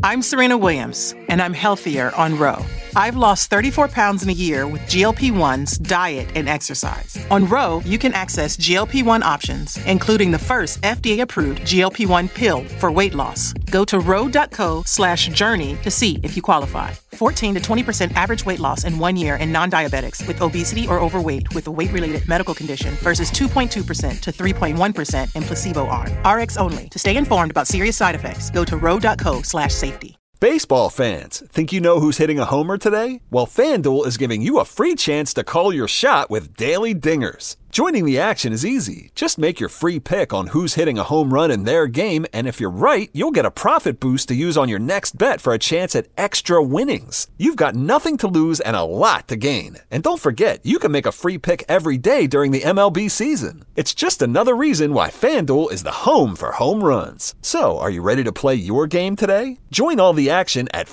I'm Serena Williams, and I'm healthier on Ro. I've lost 34 pounds in a year with GLP-1s, diet, and exercise. On Ro, you can access GLP-1 options, including the first FDA-approved GLP-1 pill for weight loss. Go to ro.co/journey to see if you qualify. 14 to 20% average weight loss in 1 year in non-diabetics with obesity or overweight with a weight-related medical condition versus 2.2% to 3.1% in placebo arm. RX only. To stay informed about serious side effects, go to ro.co/safety. Baseball fans, think you know who's hitting a homer today? Well, FanDuel is giving you a free chance to call your shot with Daily Dingers. Joining the action is easy. Just make your free pick on who's hitting a home run in their game, and if you're right, you'll get a profit boost to use on your next bet for a chance at extra winnings. You've got nothing to lose and a lot to gain. And don't forget, you can make a free pick every day during the MLB season. It's just another reason why FanDuel is the home for home runs. So, are you ready to play your game today? Join all the action at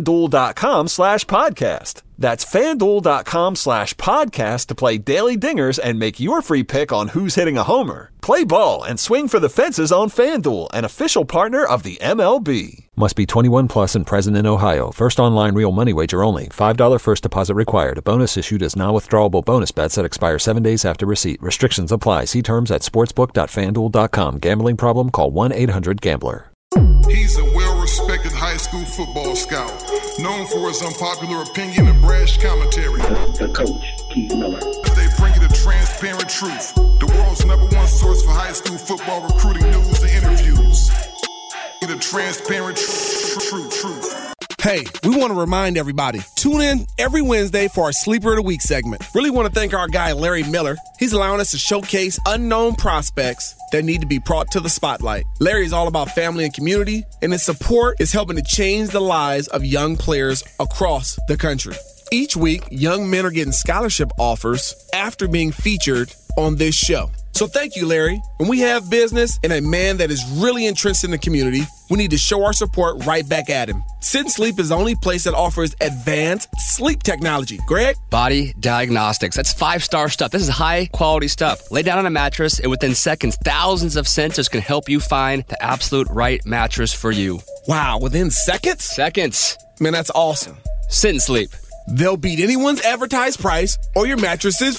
FanDuel.com/podcast. That's FanDuel.com/podcast to play Daily Dingers and make your free pick on who's hitting a homer. Play ball and swing for the fences on FanDuel, an official partner of the MLB. Must be 21 plus and present in Ohio. First online real money wager only. $5 first deposit required. A bonus issued as non-withdrawable bonus bets that expire 7 days after receipt. Restrictions apply. See terms at sportsbook.fanduel.com. Gambling problem? Call 1-800-GAMBLER. He's a well-respected high school football scout, known for his unpopular opinion and brash commentary. The coach, Keith Miller. They bring you the transparent truth, the world's #1 source for high school football recruiting news and interviews. The transparent truth. Hey, we want to remind everybody, tune in every Wednesday for our Sleeper of the Week segment. Really want to thank our guy, Larry Miller. He's allowing us to showcase unknown prospects that need to be brought to the spotlight. Larry is all about family and community, and his support is helping to change the lives of young players across the country. Each week, young men are getting scholarship offers after being featured on this show. So thank you, Larry. When we have business and a man that is really entrenched in the community, we need to show our support right back at him. Sit and Sleep is the only place that offers advanced sleep technology. Greg? Body Diagnostics. That's 5-star stuff. This is high-quality stuff. Lay down on a mattress, and within seconds, thousands of sensors can help you find the absolute right mattress for you. Wow, within seconds? Seconds. Man, that's awesome. Sit and Sleep. They'll beat anyone's advertised price, or your mattress is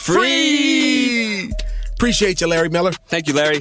free. Appreciate you, Larry Miller. Thank you, Larry.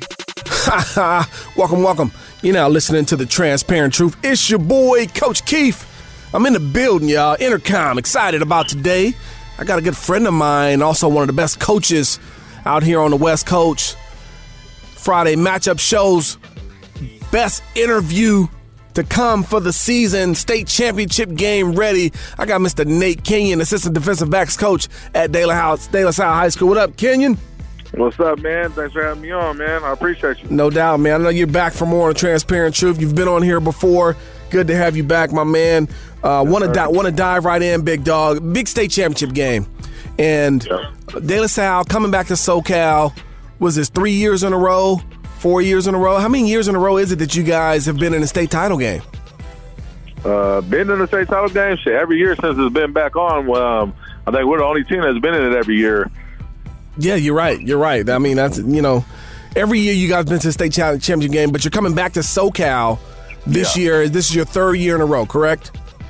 Welcome. You're now listening to The Transparent Truth. It's your boy, Coach Keith. I'm in the building, y'all. Intercom. Excited about today. I got a good friend of mine, also one of the best coaches out here on the West Coast. Friday matchup shows. Best interview to come for the season. State championship game ready. I got Mr. Nate Kenyon, assistant defensive backs coach at De La Salle High School. What up, Kenyon? What's up, man? Thanks for having me on, man. I appreciate you. No doubt, man. I know you're back for more on Transparent Truth. You've been on here before. Good to have you back, my man. Want to dive right in, big dog. Big state championship game. And De La Salle coming back to SoCal. Was this 3 years in a row? 4 years in a row? How many years in a row is it that you guys have been in a state title game? Been in the state title game? Shit, every year since it's been back on. I think we're the only team that's been in it every year. Yeah, you're right. I mean, that's, every year you guys been to the state championship game, but you're coming back to SoCal this year. This is your third year in a row, correct?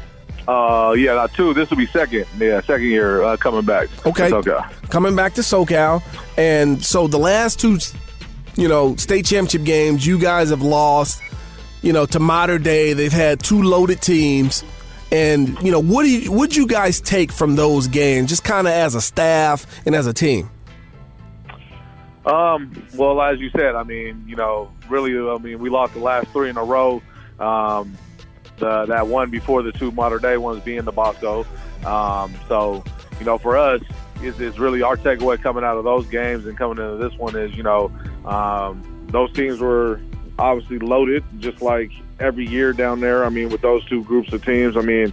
Not two. This will be second. Yeah, second year coming back. Okay. To SoCal. Coming back to SoCal. And so the last two, state championship games, you guys have lost, to Mater Dei. They've had two loaded teams. And, what'd you guys take from those games, just kind of as a staff and as a team? Well, as you said, we lost the last three in a row. That one before the two Mater Dei ones being the Bosco. For us, it's really our takeaway coming out of those games and coming into this one is, those teams were obviously loaded, just like every year down there. With those two groups of teams.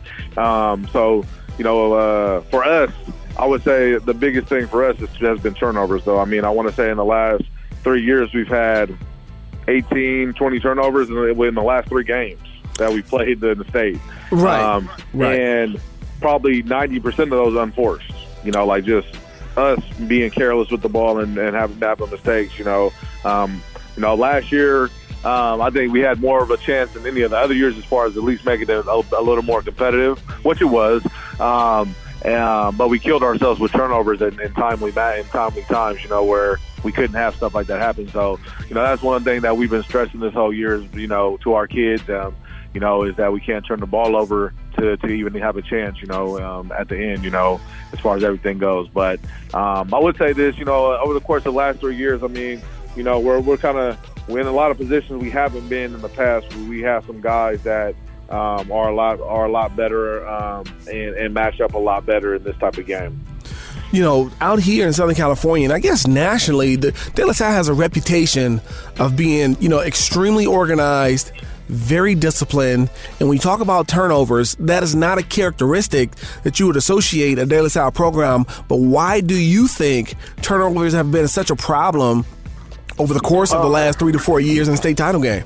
For us, I would say the biggest thing for us has been turnovers, though. I want to say in the last 3 years we've had 18, 20 turnovers in the last three games that we played in the state. Right. And probably 90% of those unforced. Just us being careless with the ball and having mistakes. Last year I think we had more of a chance than any of the other years as far as at least making it a little more competitive, which it was. But we killed ourselves with turnovers in timely times, you know, where we couldn't have stuff like that happen. So, you know, that's one thing that we've been stressing this whole year is, you know, to our kids, you know, is that we can't turn the ball over to even have a chance, you know, at the end, you know, as far as everything goes. But I would say this, you know, over the course of the last 3 years, I mean, you know, we're in a lot of positions we haven't been in the past. We have some guys that are a lot better and match up a lot better in this type of game. You know, out here in Southern California, and I guess nationally, the De La Salle has a reputation of being, you know, extremely organized, very disciplined, and when you talk about turnovers, that is not a characteristic that you would associate a De La Salle program. But why do you think turnovers have been such a problem over the course of the last 3 to 4 years in the state title game?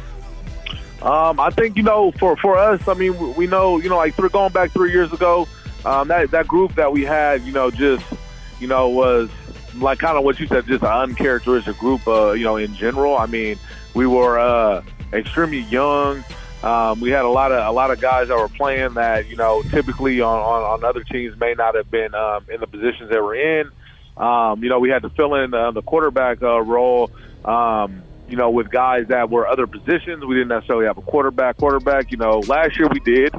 I think, you know, for us, I mean, we know, you know, like going back 3 years ago, that group that we had, you know, just, you know, was like kind of what you said, just an uncharacteristic group, you know, in general. I mean, we were extremely young. We had a lot of guys that were playing that, you know, typically on other teams may not have been in the positions they were in. You know, we had to fill in the quarterback role, you know, with guys that were other positions. We didn't necessarily have a quarterback. You know, last year we did.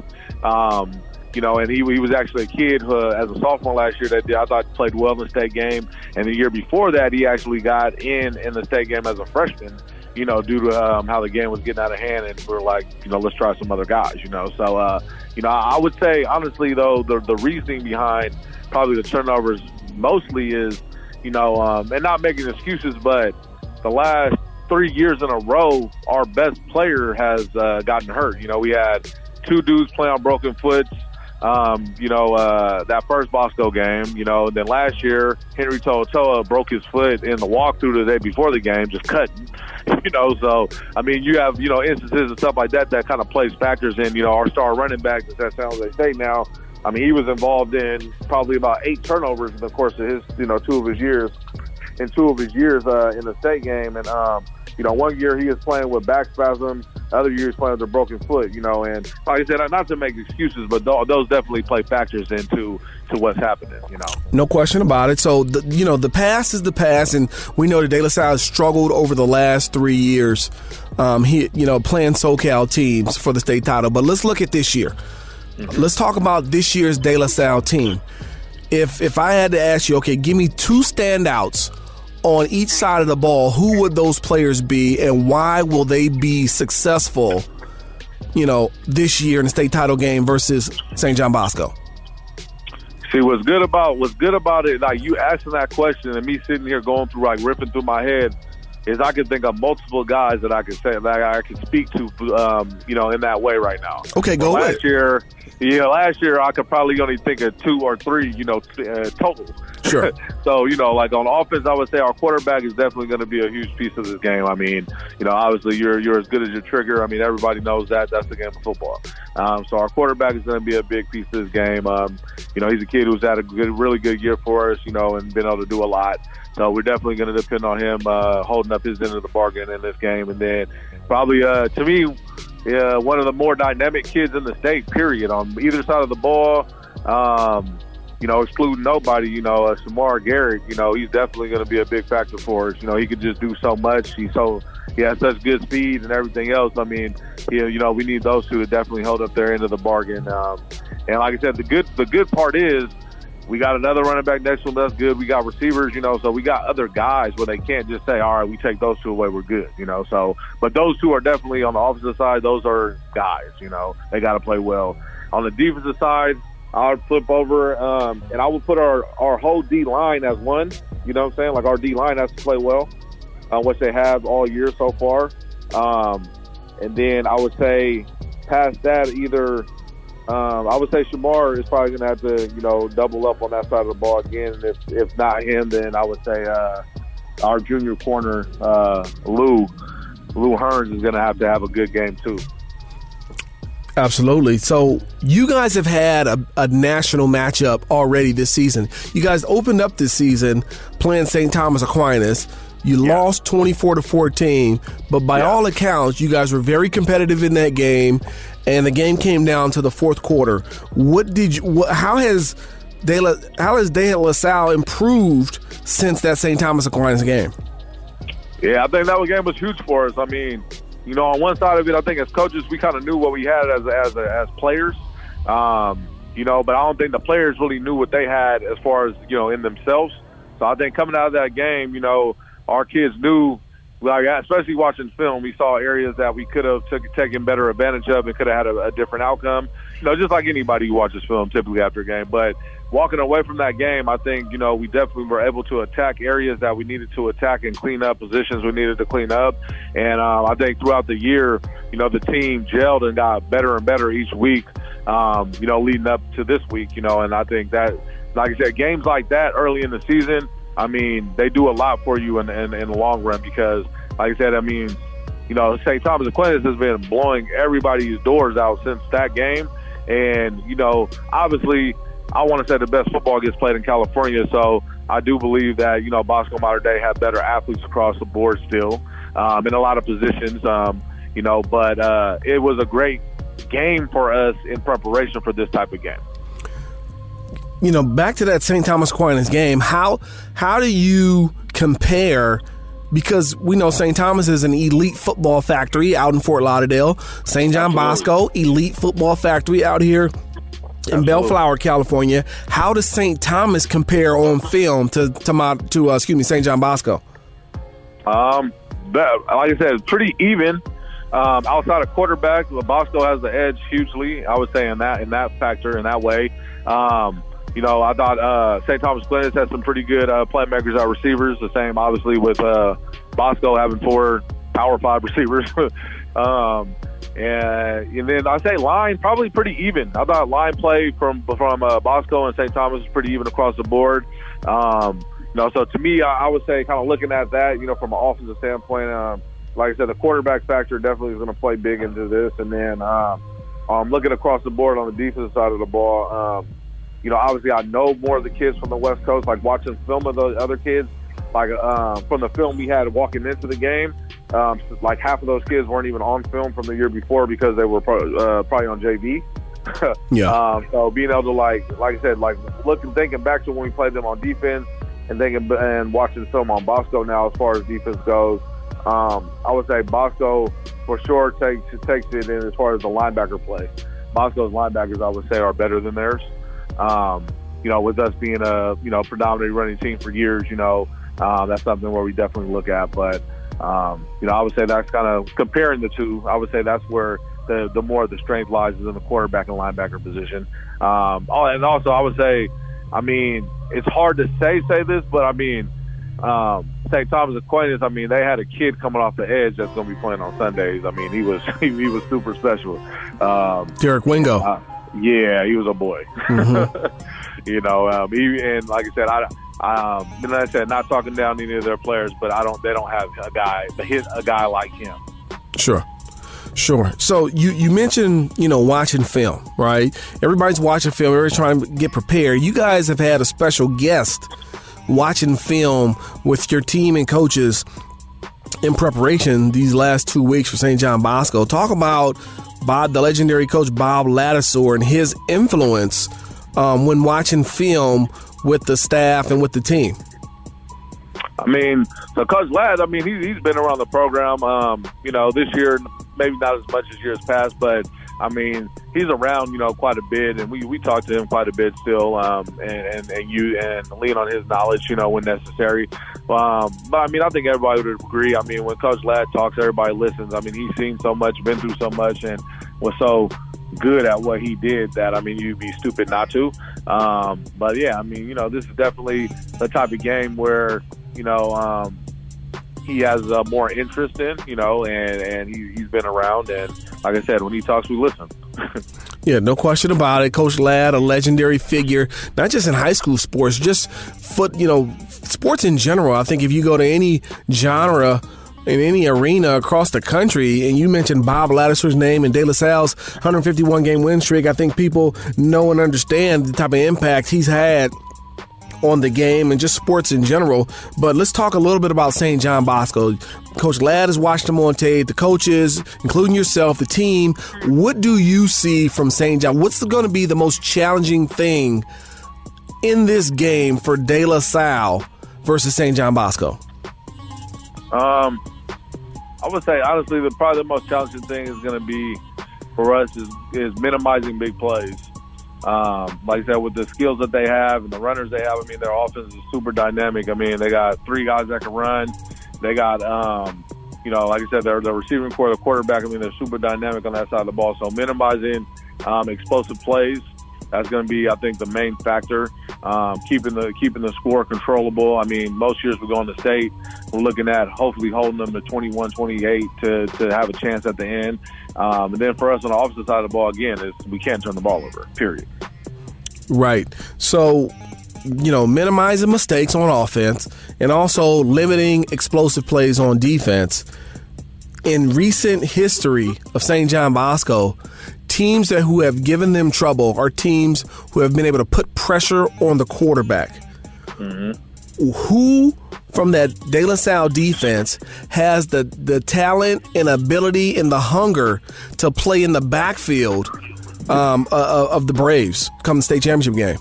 You know, and he was actually a kid as a sophomore last year that I thought played well in the state game. And the year before that, he actually got in the state game as a freshman, you know, due to how the game was getting out of hand. And we were like, you know, let's try some other guys, you know. So, you know, I would say, honestly, though, the reasoning behind probably the turnovers mostly is, you know, and not making excuses, but the last 3 years in a row, our best player has gotten hurt. You know, we had 2 dudes play on broken foots. You know, that first Bosco game, you know, and then last year, Henry To'oTo'o broke his foot in the walkthrough the day before the game, just cutting, you know. So, I mean, you have, you know, instances and stuff like that kind of plays factors in, you know, our star running back that's at San Jose State now. I mean, he was involved in probably about 8 turnovers in the course of his, you know, 2 of his years in the state game. And, you know, one year he was playing with back spasms, the other year he was playing with a broken foot, you know. And like I said, not to make excuses, but those definitely play factors into what's happening, you know. No question about it. So, you know, the past is the past, and we know that De La Salle has struggled over the last 3 years, you know, playing SoCal teams for the state title. But let's look at this year. Mm-hmm. Let's talk about this year's De La Salle team. If I had to ask you, okay, give me 2 standouts on each side of the ball, who would those players be, and why will they be successful, you know, this year in the state title game versus St. John Bosco? See, what's good about it, like you asking that question and me sitting here going through, like ripping through my head, is I can think of multiple guys that I can say, that I can speak to, you know, in that way right now. Okay, go last year I could probably only think of 2 or 3, you know, total. Sure. So, you know, like on offense, I would say our quarterback is definitely going to be a huge piece of this game. I mean, you know, obviously you're as good as your trigger. I mean, everybody knows that. That's the game of football. So our quarterback is going to be a big piece of this game. You know, he's a kid who's had a really good year for us, you know, and been able to do a lot. So we're definitely going to depend on him holding up his end of the bargain in this game. And then probably, to me, one of the more dynamic kids in the state, period, on either side of the ball. You know, excluding nobody, you know, Shamar Garrett, you know, he's definitely going to be a big factor for us. You know, he can just do so much. He has such good speed and everything else. I mean, you know, we need those 2 to definitely hold up their end of the bargain. And like I said, the good part is we got another running back next to him that's good. We got receivers, you know, so we got other guys where they can't just say, all right, we take those 2 away, we're good, you know. So, but those 2 are definitely on the offensive side. Those are guys, you know, they got to play well. On the defensive side, I would flip over and I would put our whole D-line as one, you know what I'm saying? Like our D-line has to play well, which they have all year so far. And then I would say past that either I would say Shamar is probably going to have to, you know, double up on that side of the ball again. And if not him, then I would say our junior corner, Lou Hearns, is going to have a good game too. Absolutely. So you guys have had a national matchup already this season. You guys opened up this season playing St. Thomas Aquinas. You lost 24-14, but by all accounts, you guys were very competitive in that game, and the game came down to the fourth quarter. How has De La Salle improved since that St. Thomas Aquinas game? Yeah, I think that game was huge for us. I mean, you know, on one side of it, I think as coaches, we kind of knew what we had as players, you know, but I don't think the players really knew what they had as far as, you know, in themselves. So I think coming out of that game, you know, our kids knew, like, especially watching film, we saw areas that we could have taken better advantage of and could have had a different outcome. You know, just like anybody who watches film typically after a game. But walking away from that game, I think, you know, we definitely were able to attack areas that we needed to attack and clean up positions we needed to clean up. And I think throughout the year, you know, the team gelled and got better and better each week, you know, leading up to this week, you know. And I think that, like I said, games like that early in the season, I mean, they do a lot for you in the long run because, like I said, I mean, you know, St. Thomas Aquinas has been blowing everybody's doors out since that game. And, you know, obviously, I want to say the best football gets played in California, so I do believe that, you know, Bosco Mater Dei have better athletes across the board still in a lot of positions, you know, but it was a great game for us in preparation for this type of game. You know, back to that St. Thomas Aquinas game, how do you compare? Because we know St. Thomas is an elite football factory out in Fort Lauderdale. St. John Bosco, elite football factory out here in Bellflower, California. How does St. Thomas compare on film to St. John Bosco? Like I said, it's pretty even. Outside of quarterback, Bosco has the edge hugely. I would say in that factor, in that way. You know, I thought St. Thomas Aquinas had some pretty good playmakers at receivers. The same, obviously, with Bosco having 4 Power 5 receivers. And then I say line, probably pretty even. I thought line play from Bosco and St. Thomas was pretty even across the board. You know, so to me, I would say kind of looking at that, you know, from an offensive standpoint, like I said, the quarterback factor definitely is going to play big into this. And then looking across the board on the defensive side of the ball, you know, obviously I know more of the kids from the West Coast, like watching film of the other kids, like from the film we had walking into the game, like half of those kids weren't even on film from the year before because they were probably on JV. Yeah. So being able to, like I said, like thinking back to when we played them on defense and watching film on Bosco now as far as defense goes, I would say Bosco for sure takes it in as far as the linebacker play. Bosco's linebackers, I would say, are better than theirs. You know, with us being a, you know, predominantly running team for years, you know, that's something where we definitely look at. But, you know, I would say that's kind of comparing the two. I would say that's where the more of the strength lies is in the quarterback and linebacker position. And also I would say, I mean, it's hard to say this, but I mean, St. Thomas Aquinas, I mean, they had a kid coming off the edge that's going to be playing on Sundays. I mean, he was super special. Derek Wingo. Yeah, he was a boy. Mm-hmm. You know, and like I said, I said, not talking down any of their players, but they don't have a guy like him. Sure. So you mentioned, you know, watching film, right? Everybody's watching film. Everybody's trying to get prepared. You guys have had a special guest watching film with your team and coaches in preparation these last 2 weeks for St. John Bosco. Talk about the legendary coach Bob Ladouceur and his influence when watching film with the staff and with the team. I mean, so Coach Ladd, I mean, he's been around the program, you know, this year, maybe not as much as years past, but I mean, he's around, you know, quite a bit, and we talk to him quite a bit still, and lean on his knowledge, you know, when necessary. But I mean, I think everybody would agree. I mean, when Coach Ladd talks, everybody listens. I mean, he's seen so much, been through so much, and was so good at what he did that, I mean, you'd be stupid not to. But yeah, I mean, you know, this is definitely the type of game where, you know, he has more interest in, you know, and he's been around. And like I said, when he talks, we listen. Yeah, no question about it. Coach Ladd, a legendary figure, not just in high school sports, just sports in general. I think if you go to any genre in any arena across the country, and you mentioned Bob Ladouceur's name and De La Salle's 151-game win streak, I think people know and understand the type of impact he's had on the game and just sports in general. But let's talk a little bit about St. John Bosco. Coach Ladd has watched them on tape, the coaches, including yourself, the team. What do you see from St. John? What's going to be the most challenging thing in this game for De La Salle versus St. John Bosco? I would say, honestly, probably the most challenging thing is going to be for us is minimizing big plays. Like I said, with the skills that they have and the runners they have, I mean, their offense is super dynamic. I mean, they got 3 guys that can run. They got, like I said, the receiving core, the quarterback, I mean, they're super dynamic on that side of the ball. So minimizing explosive plays, that's going to be, I think, the main factor. Keeping the score controllable. I mean, most years we go in the state, we're looking at hopefully holding them to 21-28 to have a chance at the end. And then for us on the opposite side of the ball, again, we can't turn the ball over, period. Right. So, minimizing mistakes on offense and also limiting explosive plays on defense. In recent history of St. John Bosco, teams who have given them trouble are teams who have been able to put pressure on the quarterback. Mm-hmm. Who from that De La Salle defense has the talent and ability and the hunger to play in the backfield of the Braves come the state championship game?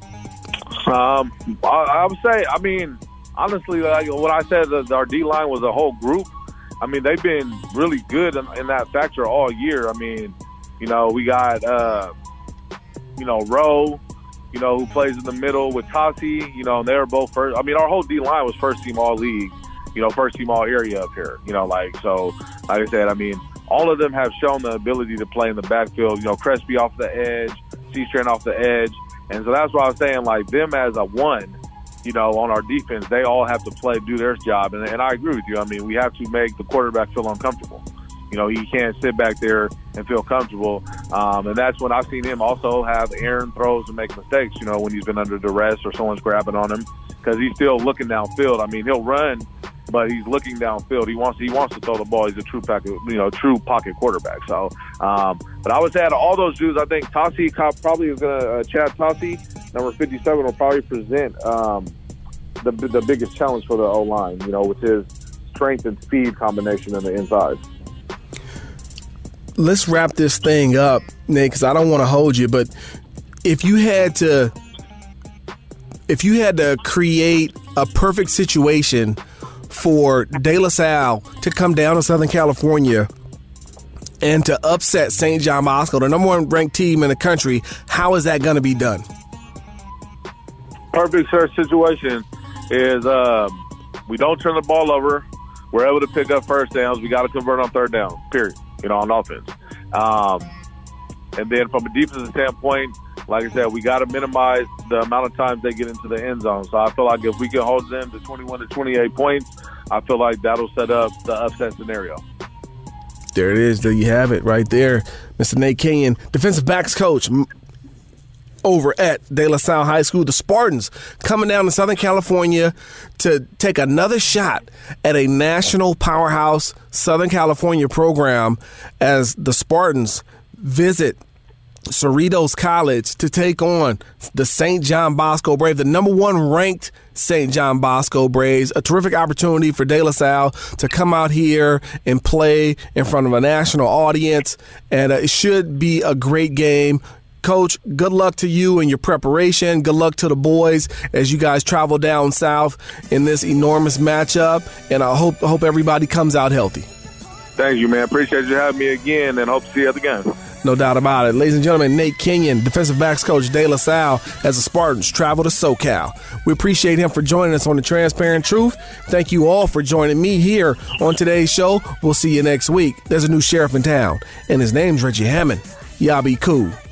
I would say, I mean, honestly, when I said that our D-line was a whole group, I mean, they've been really good in that factor all year. I mean, we got, Rowe, who plays in the middle with Tassi, and they were both first. I mean, our whole D-line was first team all league, first team all area up here, so like I said, I mean, all of them have shown the ability to play in the backfield, Crespi off the edge, C-Strand off the edge. And so that's why I was saying, like, them as a one, on our defense, they all have to do their job. And I agree with you. I mean, we have to make the quarterback feel uncomfortable. He can't sit back there and feel comfortable. And that's when I've seen him also have errant throws and make mistakes, when he's been under duress or someone's grabbing on him, because he's still looking downfield. I mean, he'll run, but he's looking downfield. He wants to throw the ball. He's a true pocket quarterback. So, but I would say out of all those dudes, I think Tassi probably is going to Chad Tassi, number 57, will probably present the biggest challenge for the O-line, with his strength and speed combination in the inside. Let's wrap this thing up, Nate, because I don't want to hold you, but if you had to create a perfect situation for De La Salle to come down to Southern California and to upset St. John Bosco, the number 1 ranked team in the country, how is that going to be done? Perfect situation is we don't turn the ball over. We're able to pick up first downs. We got to convert on third down, period, on offense. And then from a defensive standpoint, like I said, we got to minimize the amount of times they get into the end zone. So I feel like if we can hold them to 21 to 28 points, I feel like that'll set up the upset scenario. There it is. There you have it right there. Mr. Nate Kenyon, defensive backs coach over at De La Salle High School. The Spartans coming down to Southern California to take another shot at a national powerhouse Southern California program as the Spartans visit Cerritos College to take on the St. John Bosco Braves, the number 1 ranked St. John Bosco Braves. A terrific opportunity for De La Salle to come out here and play in front of a national audience, and it should be a great game. Coach, good luck to you and your preparation. Good luck to the boys as you guys travel down south in this enormous matchup, and I hope everybody comes out healthy. Thank you, man. Appreciate you having me again, and hope to see you at the game. No doubt about it. Ladies and gentlemen, Nate Kenyon, defensive backs coach, De La Salle, as the Spartans travel to SoCal. We appreciate him for joining us on The Transparent Truth. Thank you all for joining me here on today's show. We'll see you next week. There's a new sheriff in town, and his name's Reggie Hammond. Y'all be cool.